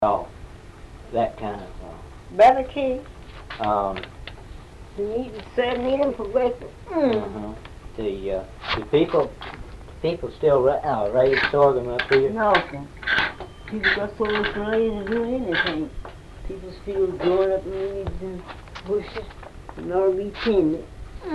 Oh, that kind of. Better kid. Um, You eat eat them for breakfast. uh-huh. Do people still raise sorghum up here? No, sir. People got so much money to do anything. People still growing up weeds and bushes and ought to be tended.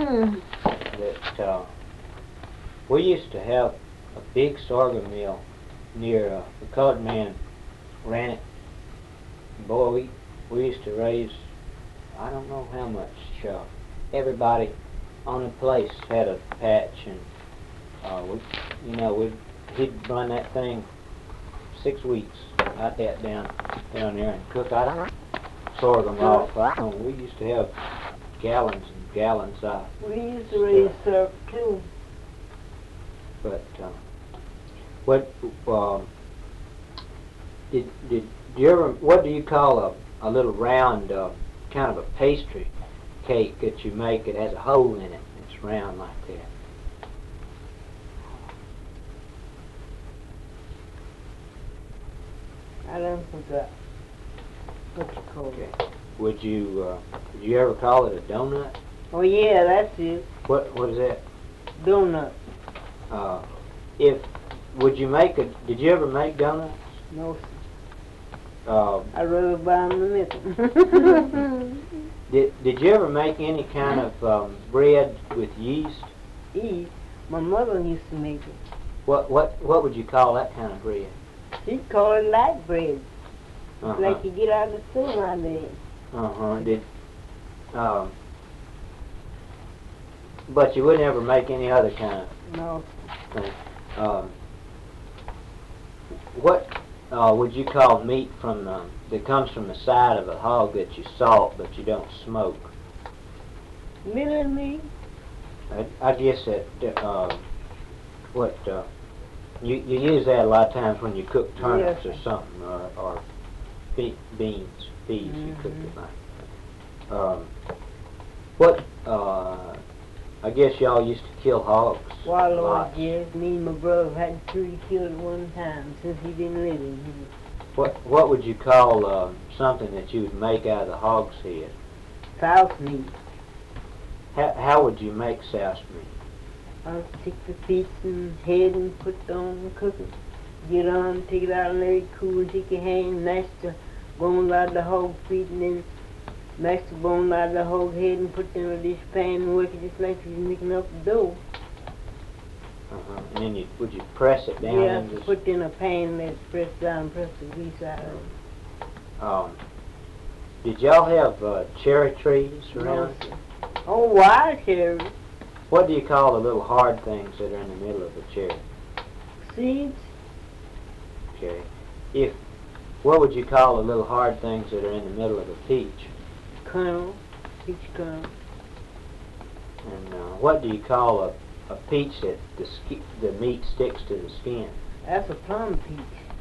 That we used to have a big sorghum mill near the colored man ran it. Boy, we used to raise I don't know how much. Everybody on the place had a patch, and he'd run that thing 6 weeks. I'd that down there and cook out sorghum off. We used to have gallons and gallons of. We used to raise syrup too. But what did you ever? What do you call a little round kind of a pastry cake that you make? It has a hole in it. It's round like that. I don't forget what you call it. Would you ever call it a donut? Oh yeah, that's it. What is that? Donut. If would you make a? Did you ever make donuts? No, sir. Uh, I'd rather buy them than this. did you ever make any kind of bread with yeast? Yeast? My mother used to make it. What would you call that kind of bread? She'd call it light bread. Uh-huh. Like you get out of the store nowadays. But you would never make any other kind of No. thing. What would you call meat from that comes from the side of a hog that you salt but you don't smoke? Middle meat? I guess that you use that a lot of times when you cook turnips or something, or peas. You cook it like. What? I guess y'all used to kill hogs. Why, Lord, yes. Me and my brother had 3 killed at one time since he been living here. What would you call something that you would make out of the hog's head? Souse meat. How would you make souse meat? I'll take the feet and head and put it on and cook it. Get on, take it out and let it cool, take your hand, mash the bones out of the hog feet, and then mash the bone out of the hog head and put it in a dish pan and work it just like you're making up the dough. And then would you press it down? Yeah, put it in a pan and let it press down, press the grease out of it. Did y'all have cherry trees around? No, oh, wild cherry. What do you call the little hard things that are in the middle of a cherry? Seeds? Okay. What would you call the little hard things that are in the middle of a peach? Kernel. Peach kernel. And what do you call a peach that the meat sticks to the skin? That's a plum peach.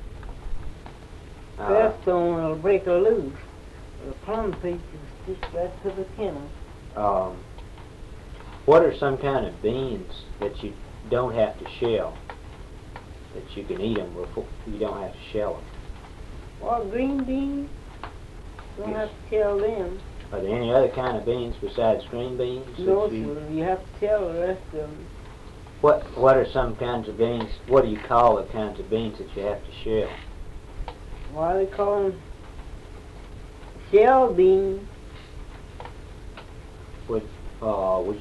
That stone will break her loose. The plum peach will stick right to the kernel. What are some kind of beans that you don't have to shell, that you can eat them before you don't have to shell them? Well, green beans, don't have to shell them. Are there any other kind of beans besides green beans? No, sir. You have to shell the rest of them. What are some kinds of beans? What do you call the kinds of beans that you have to shell? Why do they call them shell beans? Did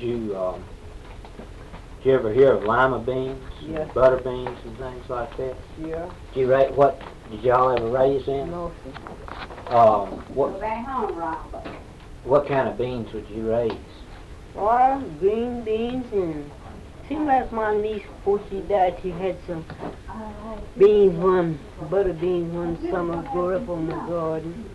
you ever hear of lima beans, yes, butter beans, and things like that? Yeah. Did y'all ever raise them? No, sir. Go back home, Rob. What kind of beans would you raise? Well, green beans, and seemed like my niece, before she died, she had some beans, butter beans one summer, growed up on the garden.